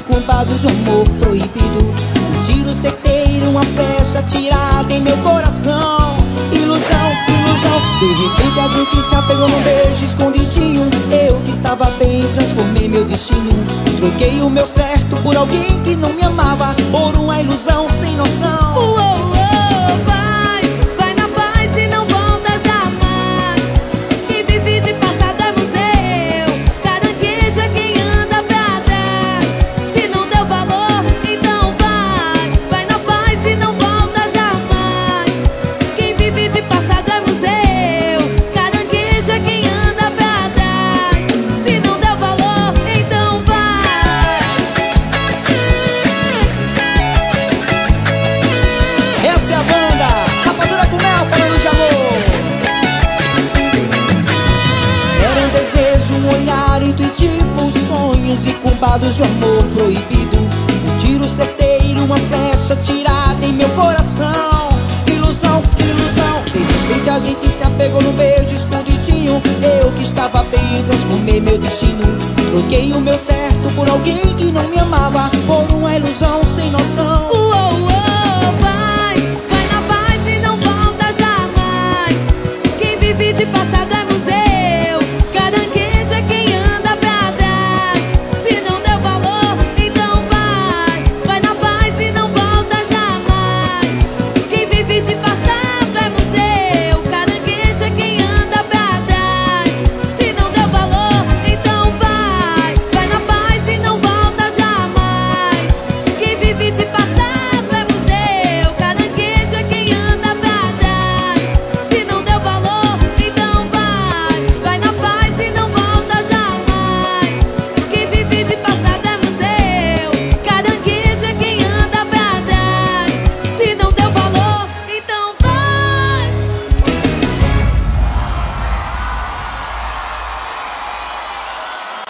incumbados do amor proibido. Um tiro certeiro, uma flecha tirada em meu coração. Ilusão, ilusão. De repente a gente se apegou num beijo escondidinho. Eu que estava bem, transformei meu destino. Troquei o meu certo por alguém que não me amava, por uma ilusão sem noção. Vai na paz e não volta jamais. Quem vive de passado é museu. Carangueja quem anda pra trás. Se não deu valor, então vai na paz e não volta jamais. Quem vive de passado é museu. Carangueja quem anda pra trás. Se não deu valor, então Essa é a banda Rapadura com Mel, falando de amor. Era um desejo, um olhar intuitivo, sonhos incumbados de amor proibido. Um tiro certeiro, uma flecha tirada em meu coração. Ilusão, ilusão. De repente a gente se apegou no beijo escondidinho. Eu que estava bem, transformei meu destino. Troquei o meu certo por alguém que não me